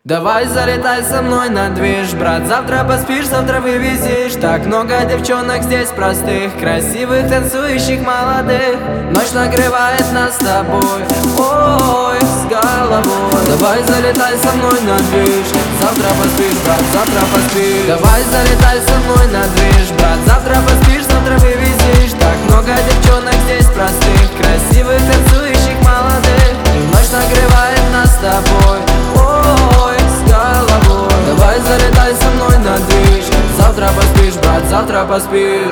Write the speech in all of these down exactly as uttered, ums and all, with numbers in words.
Давай залетай со мной на движ, брат. Завтра поспишь, завтра вывезешь. Так много девчонок здесь простых, красивых, танцующих, молодых. Ночь нагревает нас с тобой, ой, с головой. Давай залетай со мной на движ. Завтра поспишь, брат, завтра поспишь. Давай залетай со мной на движ, брат. Завтра поспишь, завтра вывезешь. Так много девчонок здесь простых, красивых, танцующих, молодых. И ночь нагревает нас с тобой, ой, с головой. Давай залетай со мной на движ. Завтра поспишь, брат, завтра поспишь.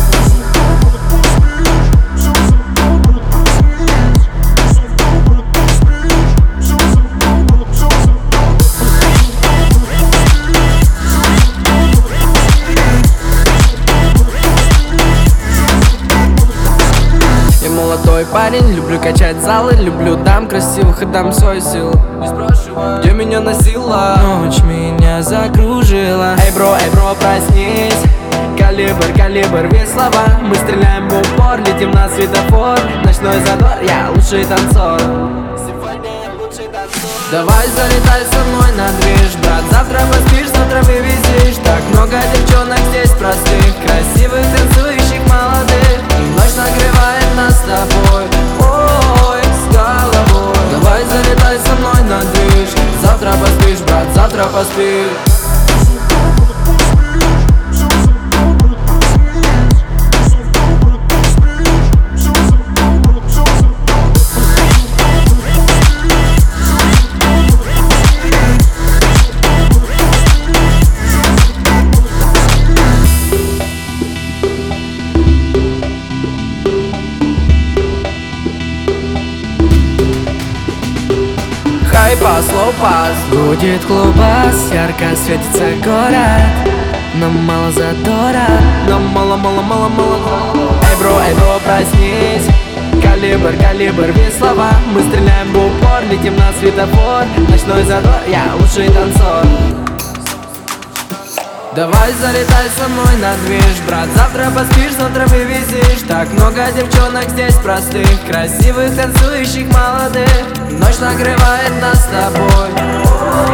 Молодой парень, люблю качать залы, люблю дам красивых и дам свою силу. Где меня носила, ночь меня закружила. Эй, бро, эй, бро, проснись. Калибр, калибр, весь слова. Мы стреляем в упор, летим на светофор. Ночной задор, я лучший танцор. Давай залетай со мной на движ, брат. Завтра поспишь, завтра вывезешь. Так много девчонок здесь простых, красивых, танцующих, молодых. И ночь нагревает нас с тобой, ой, с головой. Давай залетай со мной на движ. Завтра поспишь, брат, завтра поспишь. Хайпас, лоу-пас, гудит клубас, ярко светится город. Нам мало задора, нам мало-мало-мало-мало. Эй, бро, эй, бро, проснись. Калибр, калибр, весь слова. Мы стреляем в упор, летим на светофор. Ночной задор, я лучший танцор. Давай залетай со мной на движ, брат. Завтра поспишь, завтра вывезешь. Так много девчонок здесь простых, красивых, танцующих, молодых. Ночь нагревает нас с тобой,